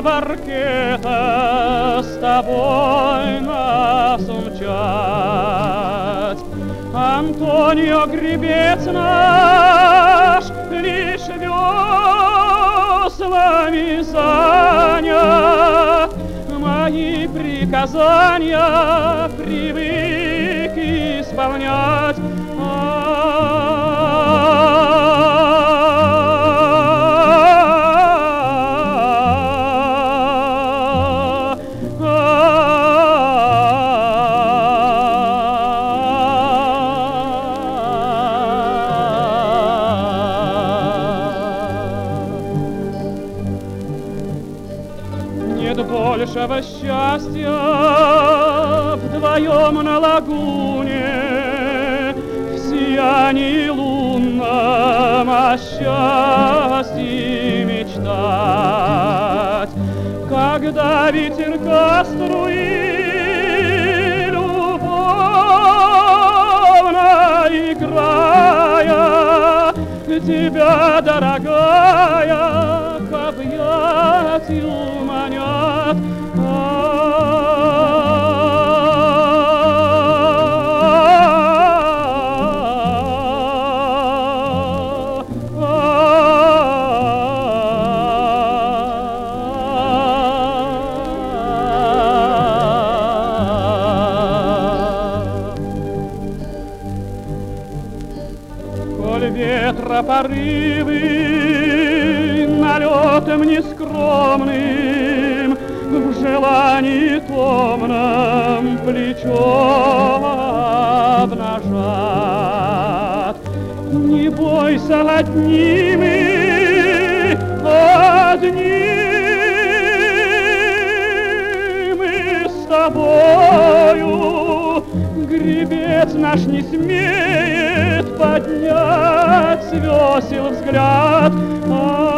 Баркета с тобой нас умчать. Антонио, гребец наш, лишь веслами занят, мои приказания привык исполнять. Нет большего счастья вдвоем на лагуне, в сиянии лунном о счастье мечтать. Когда ветерка струи любовно играя, тебя, дорогая, к объятию манят. Коль ветра порывы налетом нескромным в желании томном плечо обнажат, не бойся, одни мы, с тобою. Гребец наш не смеет поднять с весел взгляд.